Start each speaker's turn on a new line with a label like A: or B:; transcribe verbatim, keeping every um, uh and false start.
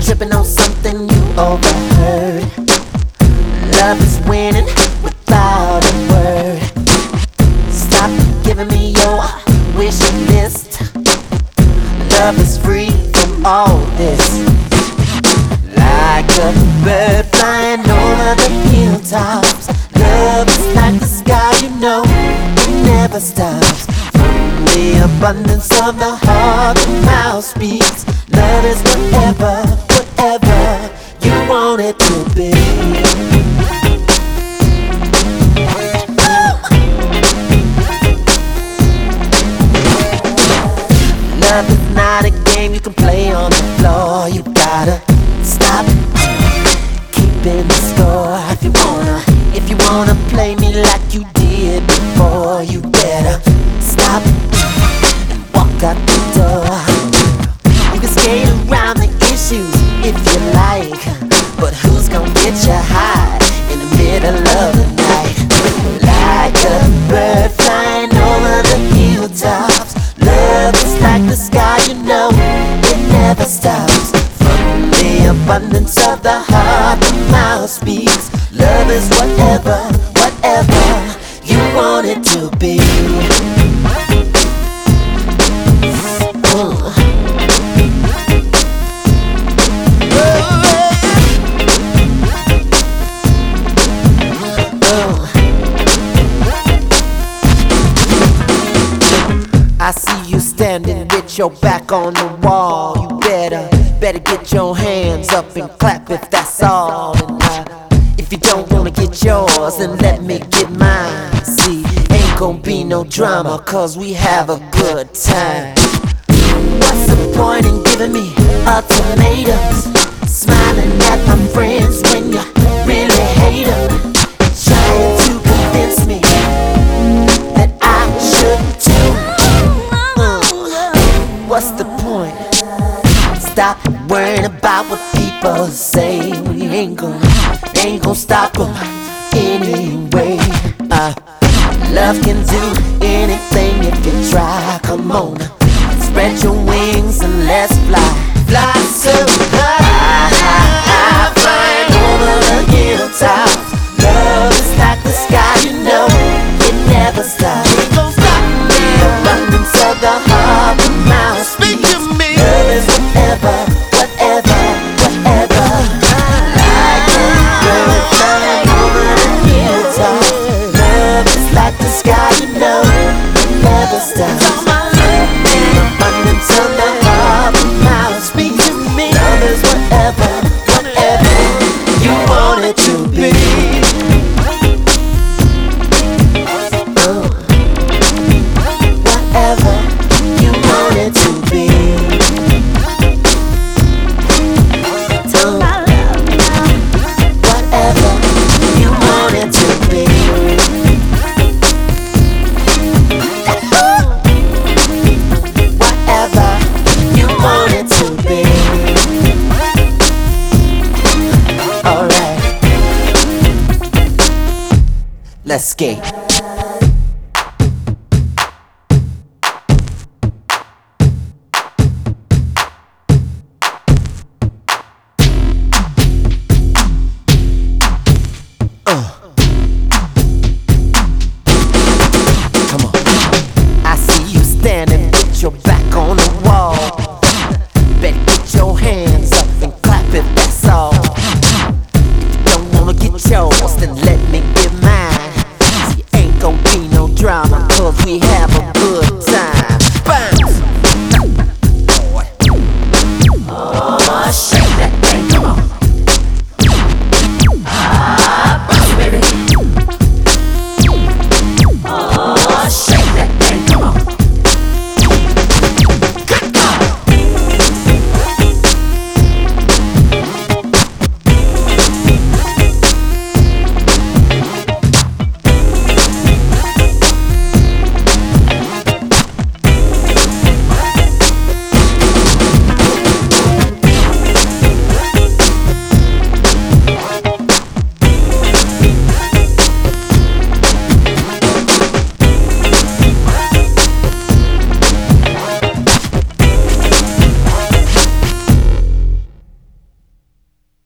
A: tripping on something you overheard. Love is winning without a word. Stop giving me your wish list. Love is free from all this. Like a bird flying over the hilltops. Love is like the sky, you know, it never stops. From the abundance of the heart, the mouth speaks. Love is whatever, whatever you want it to be. Love is not a game you can play on the floor. You gotta stop keeping the score. If you wanna, if you wanna play me like you did before, you better stop and walk out the door. You can skate around the issues if you like, but who's gonna get you high in the middle of the night? Like a bird flying over the hilltops. Love is like the sky, you know, it never stops. From the abundance of the heart, the mouth speaks. Love is whatever, whatever you want it to be. uh. I see you standing with your back on the wall. You better, better get your hands up and clap if that's all. And uh, if you don't wanna get yours, then let me get mine. See, ain't gon' be no drama, cause we have a good time. What's the point in giving me ultimatums? Smiling at my friends when you really hate them. Trying to convince me that I should too. What's the point? Stop worrying about what people say. We ain't gon', ain't gon' stop them anyway. uh, Love can do anything if you try. Come on, spread your wings and let's fly. Fly so high, high, high, flying over the hilltops. Love is like the sky, you know, it never stops. It gon' stop the abundance of the heart, the mouth speak to me. Love is whatever, whatever, whatever. Like a bird flying over the hilltops. Love is like the sky, you know, it never stops. The abundance of the heart, the mouth speak to me. Love is whatever, whatever you want it to be. Let's skate.